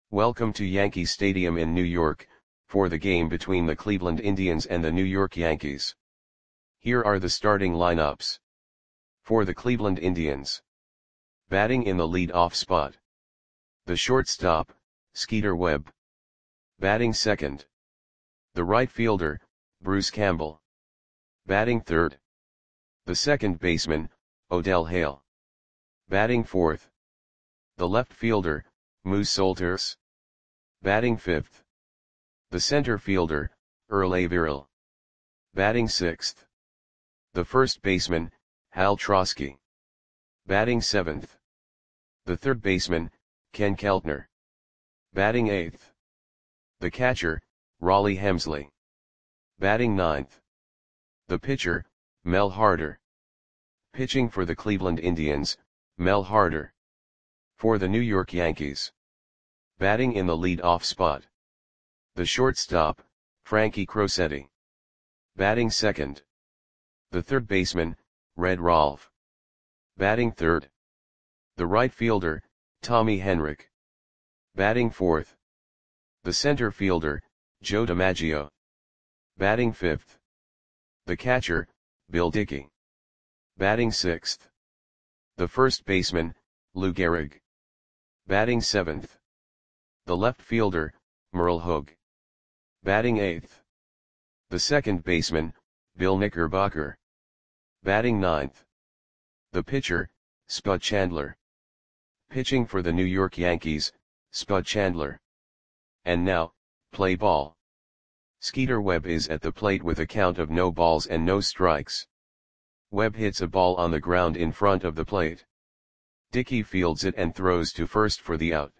Welcome to Yankee Stadium in New York, for the game between the Cleveland Indians and the New York Yankees. Here are the starting lineups. For the Cleveland Indians. Batting in the lead-off spot. The shortstop, Skeeter Webb. Batting second. The right fielder, Bruce Campbell. Batting third. The second baseman, Odell Hale. Batting fourth. The left fielder, Moose Solters. Batting fifth. The center fielder, Earl Averill. Batting sixth. The first baseman, Hal Trosky. Batting seventh. The third baseman, Ken Keltner. Batting eighth. The catcher, Rollie Hemsley. Batting ninth. The pitcher, Mel Harder. Pitching for the Cleveland Indians, Mel Harder. For the New York Yankees. Batting in the lead-off spot. The shortstop, Frankie Crosetti. Batting second. The third baseman, Red Rolfe. Batting third. The right fielder, Tommy Henrich. Batting fourth. The center fielder, Joe DiMaggio. Batting fifth. The catcher, Bill Dickey. Batting sixth. The first baseman, Lou Gehrig. Batting seventh. The left fielder, Merle Hogue. Batting eighth. The second baseman, Bill Knickerbocker. Batting ninth. The pitcher, Spud Chandler. Pitching for the New York Yankees, Spud Chandler. And now, play ball. Skeeter Webb is at the plate with a count of no balls and no strikes. Webb hits a ball on the ground in front of the plate. Dickey fields it and throws to first for the out.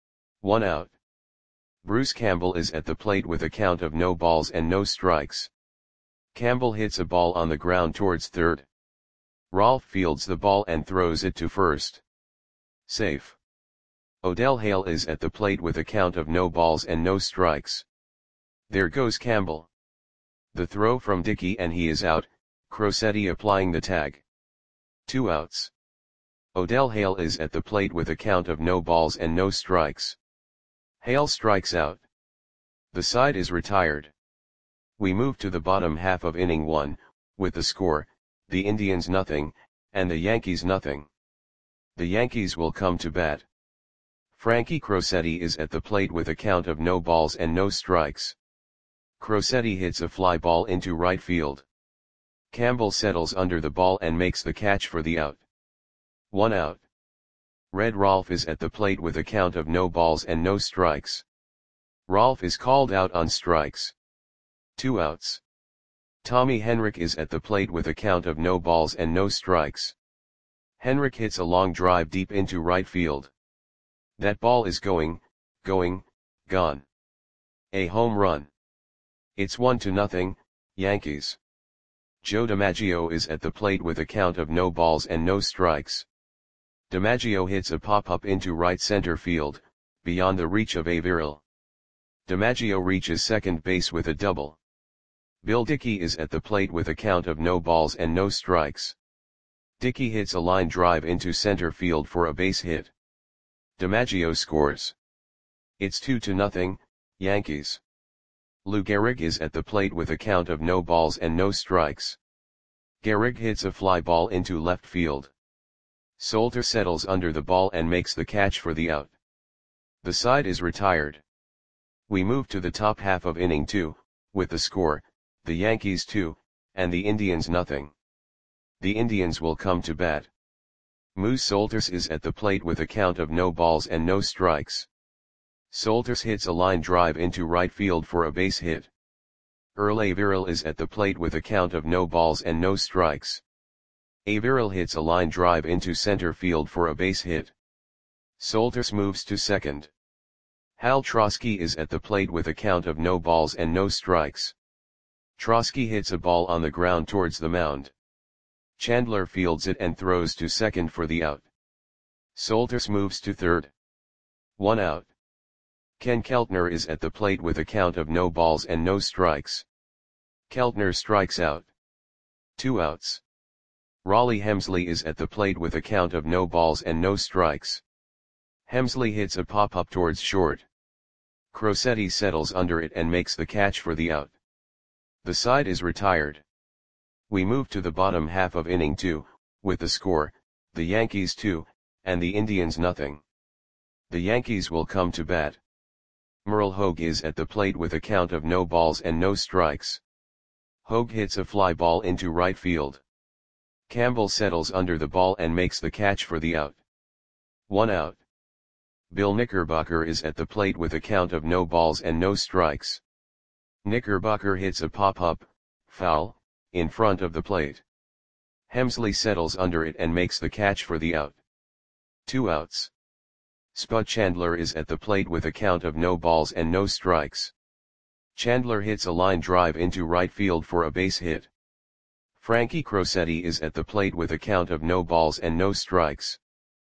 1 out. Bruce Campbell is at the plate with a count of no balls and no strikes. Campbell hits a ball on the ground towards third. Rolfe fields the ball and throws it to first. Safe. Odell Hale is at the plate with a count of no balls and no strikes. There goes Campbell. The throw from Dickey and he is out, Crosetti applying the tag. 2 outs. Odell Hale is at the plate with a count of no balls and no strikes. Hale strikes out. The side is retired. We move to the bottom half of inning 1, with the score, the Indians nothing, and the Yankees nothing. The Yankees will come to bat. Frankie Crosetti is at the plate with a count of no balls and no strikes. Crosetti hits a fly ball into right field. Campbell settles under the ball and makes the catch for the out. 1 out. Red Rolfe is at the plate with a count of no balls and no strikes. Rolfe is called out on strikes. 2 outs. Tommy Henrich is at the plate with a count of no balls and no strikes. Henrich hits a long drive deep into right field. That ball is gone. A home run. It's 1-0, Yankees. Joe DiMaggio is at the plate with a count of no balls and no strikes. DiMaggio hits a pop-up into right center field, beyond the reach of Averill. DiMaggio reaches second base with a double. Bill Dickey is at the plate with a count of no balls and no strikes. Dickey hits a line drive into center field for a base hit. DiMaggio scores. It's 2-0, Yankees. Lou Gehrig is at the plate with a count of no balls and no strikes. Gehrig hits a fly ball into left field. Solter settles under the ball and makes the catch for the out. The side is retired. We move to the top half of inning 2, with the score, the Yankees 2, and the Indians nothing. The Indians will come to bat. Moose Solters is at the plate with a count of no balls and no strikes. Solters hits a line drive into right field for a base hit. Earl Averill is at the plate with a count of no balls and no strikes. Averill hits a line drive into center field for a base hit. Solters moves to second. Hal Trosky is at the plate with a count of no balls and no strikes. Trosky hits a ball on the ground towards the mound. Chandler fields it and throws to second for the out. Solters moves to third. 1 out. Ken Keltner is at the plate with a count of no balls and no strikes. Keltner strikes out. 2 outs. Rollie Hemsley is at the plate with a count of no balls and no strikes. Hemsley hits a pop-up towards short. Crosetti settles under it and makes the catch for the out. The side is retired. We move to the bottom half of inning 2, with the score, the Yankees 2, and the Indians nothing. The Yankees will come to bat. Merle Hogue is at the plate with a count of no balls and no strikes. Hogue hits a fly ball into right field. Campbell settles under the ball and makes the catch for the out. 1 out. Bill Knickerbocker is at the plate with a count of no balls and no strikes. Knickerbocker hits a pop-up, foul, in front of the plate. Hemsley settles under it and makes the catch for the out. 2 outs. Spud Chandler is at the plate with a count of no balls and no strikes. Chandler hits a line drive into right field for a base hit. Frankie Crosetti is at the plate with a count of no balls and no strikes.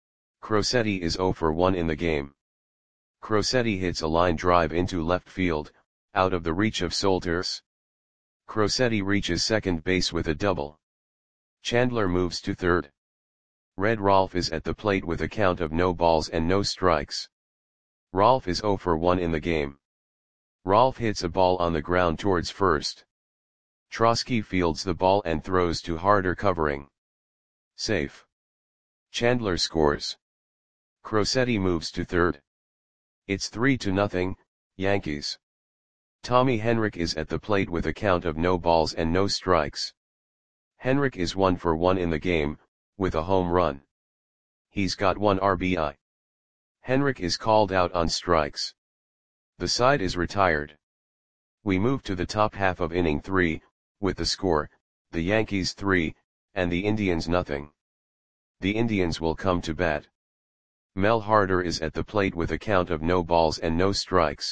Crosetti is 0 for 1 in the game. Crosetti hits a line drive into left field, out of the reach of Solters. Crosetti reaches second base with a double. Chandler moves to third. Red Rolfe is at the plate with a count of no balls and no strikes. Rolfe is 0 for 1 in the game. Rolfe hits a ball on the ground towards first. Trosky fields the ball and throws to Harder covering. Safe. Chandler scores. Crosetti moves to third. It's 3-0, Yankees. Tommy Henrich is at the plate with a count of no balls and no strikes. Henrich is 1 for 1 in the game, with a home run. He's got 1 RBI. Henrich is called out on strikes. The side is retired. We move to the top half of inning 3, with the score, the Yankees 3, and the Indians nothing. The Indians will come to bat. Mel Harder is at the plate with a count of no balls and no strikes.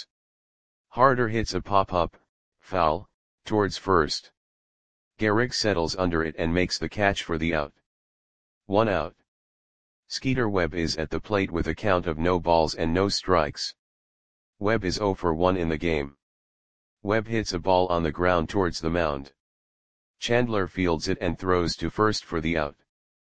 Harder hits a pop-up, foul, towards first. Gehrig settles under it and makes the catch for the out. 1 out. Skeeter Webb is at the plate with a count of no balls and no strikes. Webb is 0 for 1 in the game. Webb hits a ball on the ground towards the mound. Chandler fields it and throws to first for the out.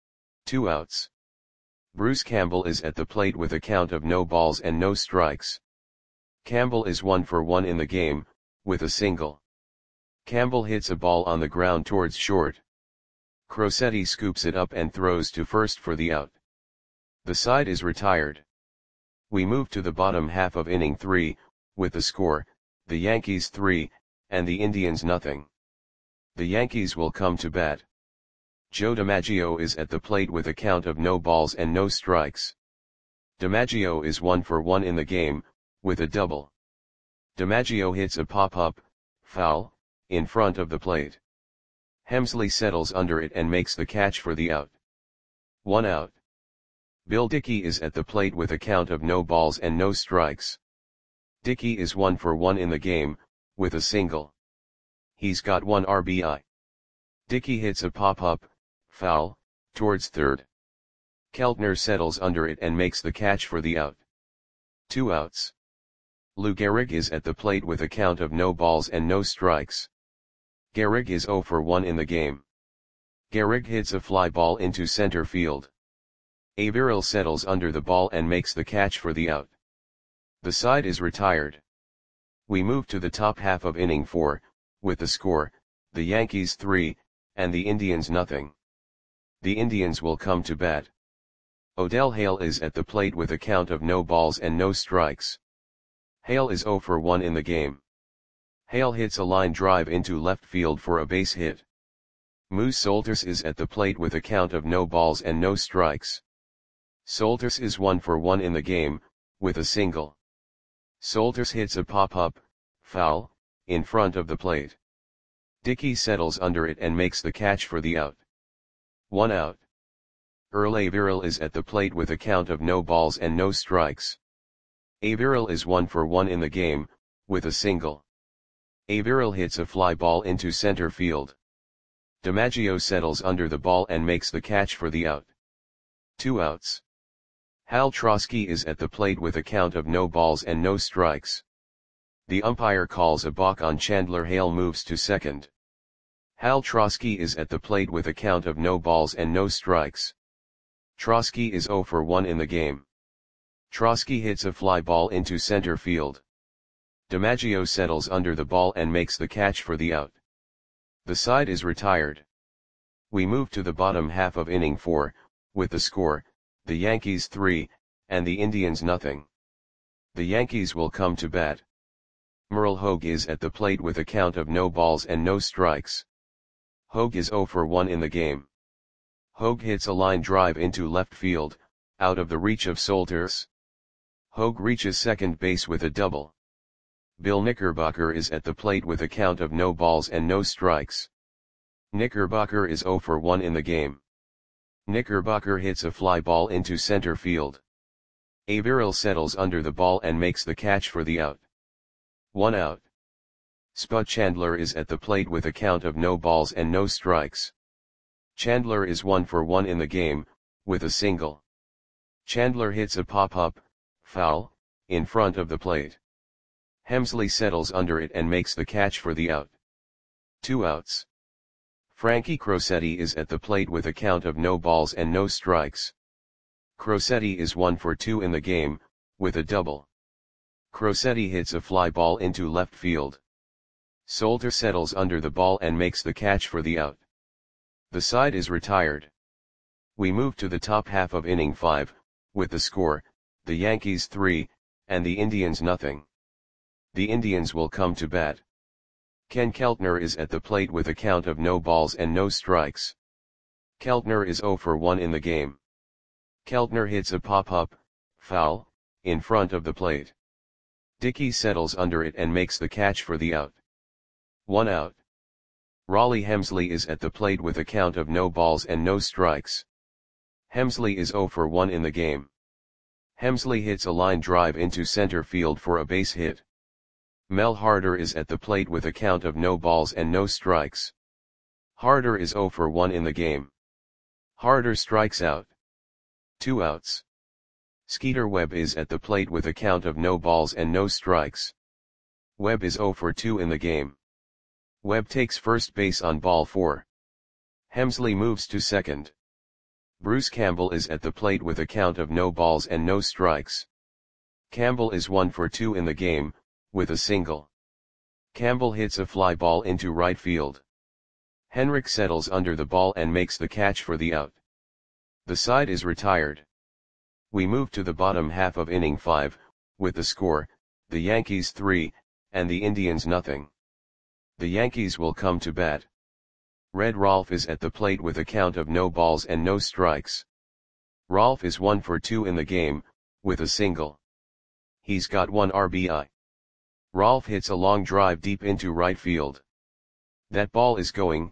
2 outs. Bruce Campbell is at the plate with a count of no balls and no strikes. Campbell is 1 for 1 in the game, with a single. Campbell hits a ball on the ground towards short. Crosetti scoops it up and throws to first for the out. The side is retired. We move to the bottom half of inning 3, with the score, the Yankees 3, and the Indians nothing. The Yankees will come to bat. Joe DiMaggio is at the plate with a count of no balls and no strikes. DiMaggio is 1 for 1 in the game, with a double. DiMaggio hits a pop-up, foul, in front of the plate. Hemsley settles under it and makes the catch for the out. 1 out. Bill Dickey is at the plate with a count of no balls and no strikes. Dickey is 1 for 1 in the game, with a single. He's got 1 RBI. Dickey hits a pop-up, foul, towards third. Keltner settles under it and makes the catch for the out. 2 outs. Lou Gehrig is at the plate with a count of no balls and no strikes. Gehrig is 0 for 1 in the game. Gehrig hits a fly ball into center field. Averill settles under the ball and makes the catch for the out. The side is retired. We move to the top half of inning 4, with the score, the Yankees 3, and the Indians nothing. The Indians will come to bat. Odell Hale is at the plate with a count of no balls and no strikes. Hale is 0 for 1 in the game. Hale hits a line drive into left field for a base hit. Moose Solters is at the plate with a count of no balls and no strikes. Solters is 1 for 1 in the game, with a single. Solters hits a pop-up, foul, in front of the plate. Dickey settles under it and makes the catch for the out. 1 out. Earl Averill is at the plate with a count of no balls and no strikes. Averill is 1 for 1 in the game, with a single. Averill hits a fly ball into center field. DiMaggio settles under the ball and makes the catch for the out. 2 outs. Hal Trosky is at the plate with a count of no balls and no strikes. The umpire calls a balk on Chandler. Hale moves to second. Hal Trosky is at the plate with a count of no balls and no strikes. Trosky is 0 for 1 in the game. Trosky hits a fly ball into center field. DiMaggio settles under the ball and makes the catch for the out. The side is retired. We move to the bottom half of inning 4, with the score, the Yankees 3, and the Indians nothing. The Yankees will come to bat. Merle Hogue is at the plate with a count of no balls and no strikes. Hogue is 0 for 1 in the game. Hogue hits a line drive into left field, out of the reach of Solters. Hogue reaches second base with a double. Bill Knickerbocker is at the plate with a count of no balls and no strikes. Knickerbocker is 0 for 1 in the game. Knickerbocker hits a fly ball into center field. Averill settles under the ball and makes the catch for the out. 1 out. Spud Chandler is at the plate with a count of no balls and no strikes. Chandler is 1 for 1 in the game, with a single. Chandler hits a pop-up, foul, in front of the plate. Hemsley settles under it and makes the catch for the out. 2 outs. Frankie Crosetti is at the plate with a count of no balls and no strikes. Crosetti is 1 for 2 in the game, with a double. Crosetti hits a fly ball into left field. Solter settles under the ball and makes the catch for the out. The side is retired. We move to the top half of inning 5, with the score, the Yankees 3, and the Indians nothing. The Indians will come to bat. Ken Keltner is at the plate with a count of no balls and no strikes. Keltner is 0 for 1 in the game. Keltner hits a pop-up, foul, in front of the plate. Dickey settles under it and makes the catch for the out. 1 out. Raleigh Hemsley is at the plate with a count of no balls and no strikes. Hemsley is 0 for 1 in the game. Hemsley hits a line drive into center field for a base hit. Mel Harder is at the plate with a count of no balls and no strikes. Harder is 0 for 1 in the game. Harder strikes out. 2 outs. Skeeter Webb is at the plate with a count of no balls and no strikes. Webb is 0 for 2 in the game. Webb takes first base on ball 4. Hemsley moves to second. Bruce Campbell is at the plate with a count of no balls and no strikes. Campbell is 1 for 2 in the game, with a single. Campbell hits a fly ball into right field. Henrik settles under the ball and makes the catch for the out. The side is retired. We move to the bottom half of inning 5, with the score, the Yankees 3, and the Indians nothing. The Yankees will come to bat. Red Rolfe is at the plate with a count of no balls and no strikes. Rolfe is 1 for 2 in the game, with a single. He's got 1 RBI. Rolfe hits a long drive deep into right field. That ball is gone.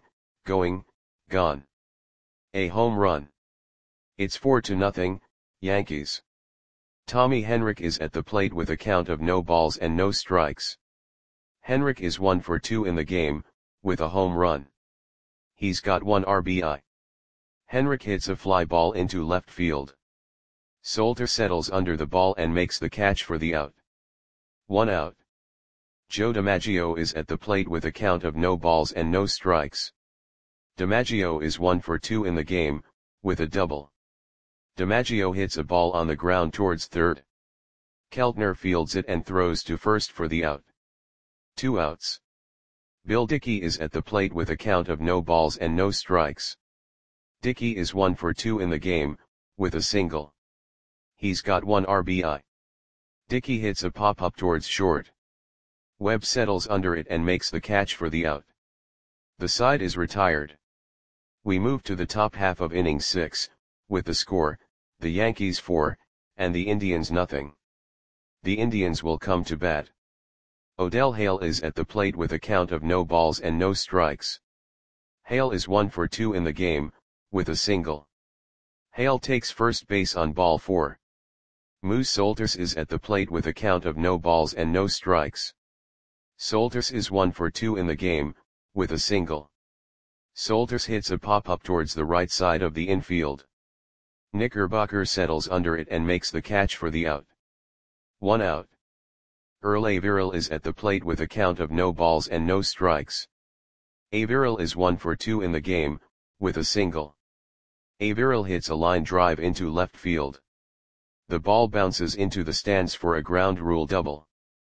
A home run. It's 4-0, Yankees. Tommy Henrik is at the plate with a count of no balls and no strikes. Henrik is 1 for 2 in the game, with a home run. He's got 1 RBI. Henrik hits a fly ball into left field. Solter settles under the ball and makes the catch for the out. 1 out. Joe DiMaggio is at the plate with a count of no balls and no strikes. DiMaggio is 1 for 2 in the game, with a double. DiMaggio hits a ball on the ground towards third. Keltner fields it and throws to first for the out. 2 outs. Bill Dickey is at the plate with a count of no balls and no strikes. Dickey is 1 for 2 in the game, with a single. He's got 1 RBI. Dickey hits a pop-up towards short. Webb settles under it and makes the catch for the out. The side is retired. We move to the top half of inning 6, with the score, the Yankees 4, and the Indians nothing. The Indians will come to bat. Odell Hale is at the plate with a count of no balls and no strikes. Hale is 1 for 2 in the game, with a single. Hale takes first base on ball 4. Moose Solters is at the plate with a count of no balls and no strikes. Solters is 1 for 2 in the game, with a single. Solters hits a pop-up towards the right side of the infield. Knickerbocker settles under it and makes the catch for the out. 1 out. Earl Averill is at the plate with a count of no balls and no strikes. Averill is 1 for 2 in the game, with a single. Averill hits a line drive into left field. The ball bounces into the stands for a ground rule double.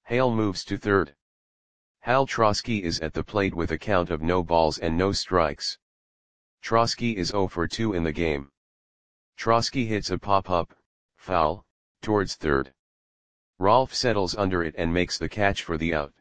Hale moves to third. Hal Trosky is at the plate with a count of no balls and no strikes. Trosky is 0 for 2 in the game. Trosky hits a pop-up, foul, towards third. Rolf settles under it and makes the catch for the out.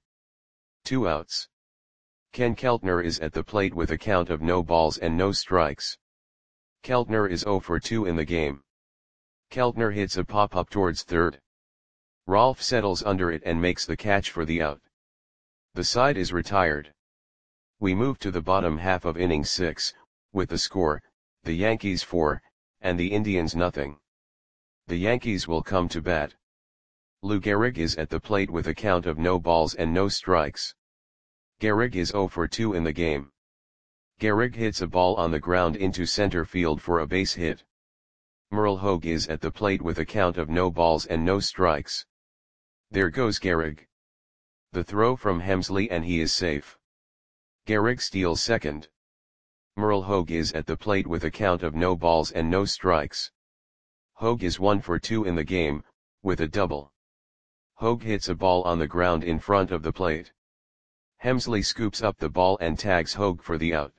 2 outs. Ken Keltner is at the plate with a count of no balls and no strikes. Keltner is 0 for 2 in the game. Keltner hits a pop-up towards third. Rolf settles under it and makes the catch for the out. The side is retired. We move to the bottom half of inning 6, with the score, the Yankees 4, and the Indians nothing. The Yankees will come to bat. Lou Gehrig is at the plate with a count of no balls and no strikes. Gehrig is 0 for 2 in the game. Gehrig hits a ball on the ground into center field for a base hit. Merle Hogue is at the plate with a count of no balls and no strikes. There goes Gehrig. The throw from Hemsley and he is safe. Gehrig steals second. Merle Hogue is at the plate with a count of no balls and no strikes. Hogue is 1 for 2 in the game, with a double. Hogue hits a ball on the ground in front of the plate. Hemsley scoops up the ball and tags Hogue for the out.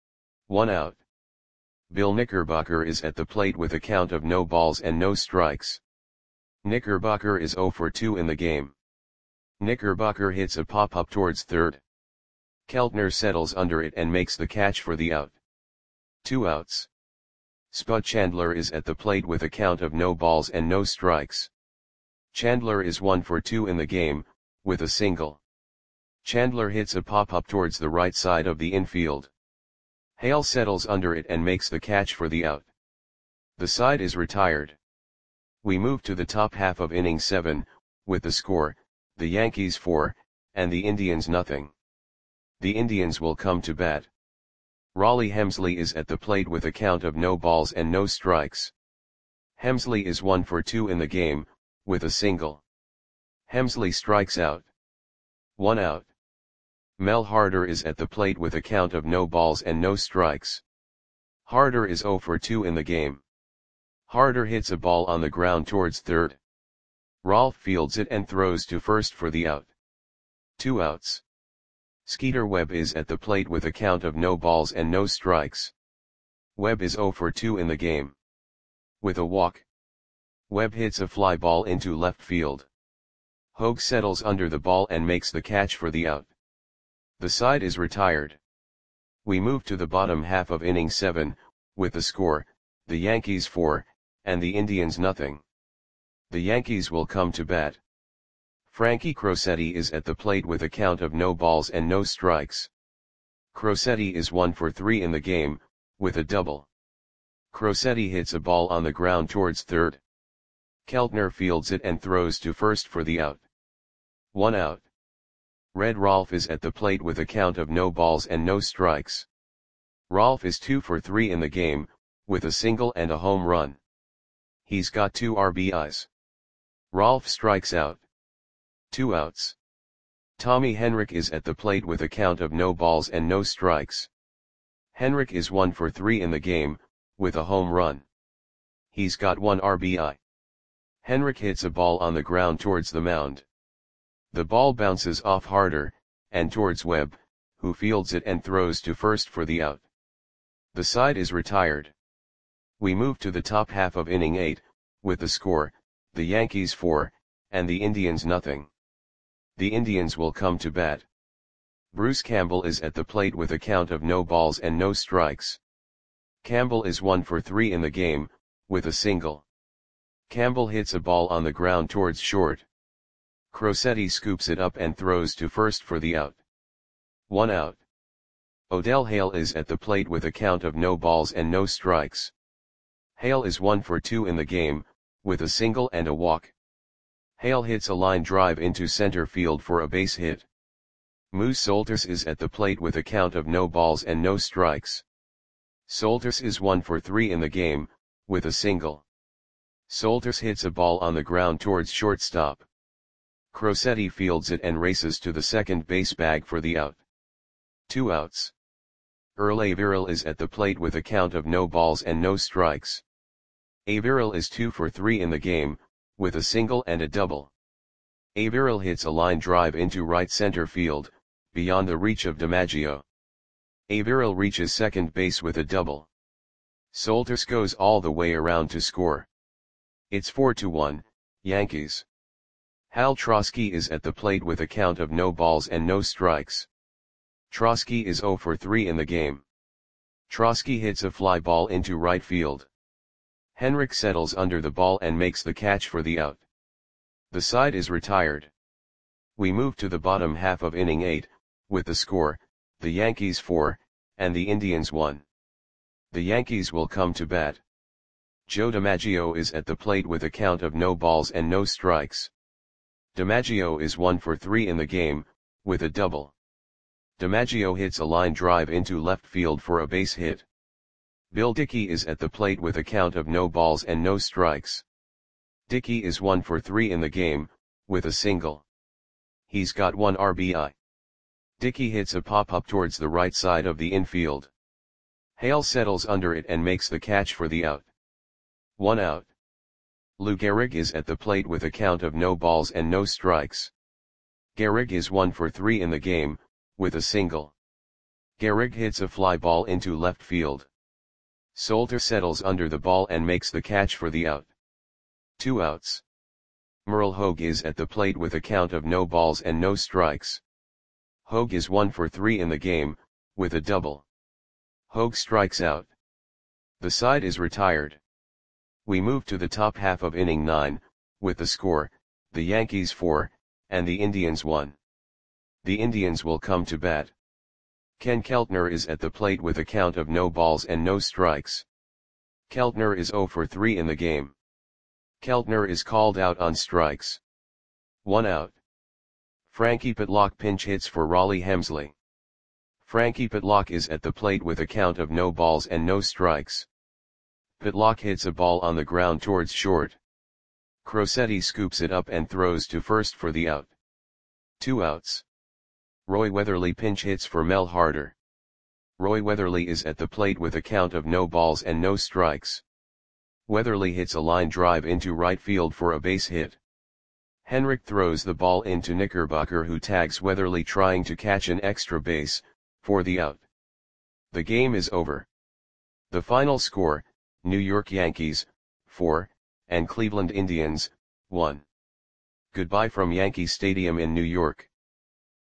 1 out. Bill Knickerbocker is at the plate with a count of no balls and no strikes. Knickerbocker is 0 for 2 in the game. Knickerbocker hits a pop-up towards third. Keltner settles under it and makes the catch for the out. 2 outs. Spud Chandler is at the plate with a count of no balls and no strikes. Chandler is 1 for 2 in the game, with a single. Chandler hits a pop-up towards the right side of the infield. Hale settles under it and makes the catch for the out. The side is retired. We move to the top half of inning 7, with the score, the Yankees 4, and the Indians nothing. The Indians will come to bat. Raleigh Hemsley is at the plate with a count of no balls and no strikes. Hemsley is 1 for 2 in the game, with a single. Hemsley strikes out. 1 out. Mel Harder is at the plate with a count of no balls and no strikes. Harder is 0 for 2 in the game. Harder hits a ball on the ground towards third. Rolf fields it and throws to first for the out. 2 outs. Skeeter Webb is at the plate with a count of no balls and no strikes. Webb is 0 for 2 in the game. With a walk. Webb hits a fly ball into left field. Hogue settles under the ball and makes the catch for the out. The side is retired. We move to the bottom half of inning 7, with the score, the Yankees 4, and the Indians nothing. The Yankees will come to bat. Frankie Crosetti is at the plate with a count of no balls and no strikes. Crosetti is 1 for 3 in the game, with a double. Crosetti hits a ball on the ground towards third. Keltner fields it and throws to first for the out. 1 out. Red Rolf is at the plate with a count of no balls and no strikes. Rolf is 2 for 3 in the game, with a single and a home run. He's got 2 RBIs. Rolf strikes out. 2 outs. Tommy Henrich is at the plate with a count of no balls and no strikes. Henrich is 1 for 3 in the game, with a home run. He's got 1 RBI. Henrich hits a ball on the ground towards the mound. The ball bounces off Harder, and towards Webb, who fields it and throws to first for the out. The side is retired. We move to the top half of inning 8, with the score, the Yankees 4, and the Indians nothing. The Indians will come to bat. Bruce Campbell is at the plate with a count of no balls and no strikes. Campbell is 1 for 3 in the game, with a single. Campbell hits a ball on the ground towards short. Crosetti scoops it up and throws to first for the out. 1 out. Odell Hale is at the plate with a count of no balls and no strikes. Hale is 1 for 2 in the game, with a single and a walk. Hale hits a line drive into center field for a base hit. Moose Solters is at the plate with a count of no balls and no strikes. Solters is 1 for 3 in the game, with a single. Solters hits a ball on the ground towards shortstop. Crosetti fields it and races to the second base bag for the out. 2 outs. Earl Averill is at the plate with a count of no balls and no strikes. Averill is 2 for 3 in the game, with a single and a double. Averill hits a line drive into right center field, beyond the reach of DiMaggio. Averill reaches second base with a double. Soltis goes all the way around to score. It's 4-1, Yankees. Hal Trosky is at the plate with a count of no balls and no strikes. Trosky is 0 for 3 in the game. Trosky hits a fly ball into right field. Henrik settles under the ball and makes the catch for the out. The side is retired. We move to the bottom half of inning 8, with the score, the Yankees 4, and the Indians 1. The Yankees will come to bat. Joe DiMaggio is at the plate with a count of no balls and no strikes. DiMaggio is 1 for 3 in the game, with a double. DiMaggio hits a line drive into left field for a base hit. Bill Dickey is at the plate with a count of no balls and no strikes. Dickey is 1 for 3 in the game, with a single. He's got 1 RBI. Dickey hits a pop-up towards the right side of the infield. Hale settles under it and makes the catch for the out. 1 out. Lou Gehrig is at the plate with a count of no balls and no strikes. Gehrig is 1 for 3 in the game, with a single. Gehrig hits a fly ball into left field. Soltis settles under the ball and makes the catch for the out. 2 outs. Merle Hogue is at the plate with a count of no balls and no strikes. Hogue is 1 for 3 in the game, with a double. Hogue strikes out. The side is retired. We move to the top half of inning 9, with the score, the Yankees 4, and the Indians 1. The Indians will come to bat. Ken Keltner is at the plate with a count of no balls and no strikes. Keltner is 0 for 3 in the game. Keltner is called out on strikes. 1 out. Frankie Pitlock pinch hits for Raleigh Hemsley. Frankie Pitlock is at the plate with a count of no balls and no strikes. Pitlock hits a ball on the ground towards short. Crosetti scoops it up and throws to first for the out. 2 outs. Roy Weatherly pinch hits for Mel Harder. Roy Weatherly is at the plate with a count of no balls and no strikes. Weatherly hits a line drive into right field for a base hit. Henrik throws the ball into Knickerbocker, who tags Weatherly trying to catch an extra base, for the out. The game is over. The final score, New York Yankees, 4, and Cleveland Indians, 1. Goodbye from Yankee Stadium in New York.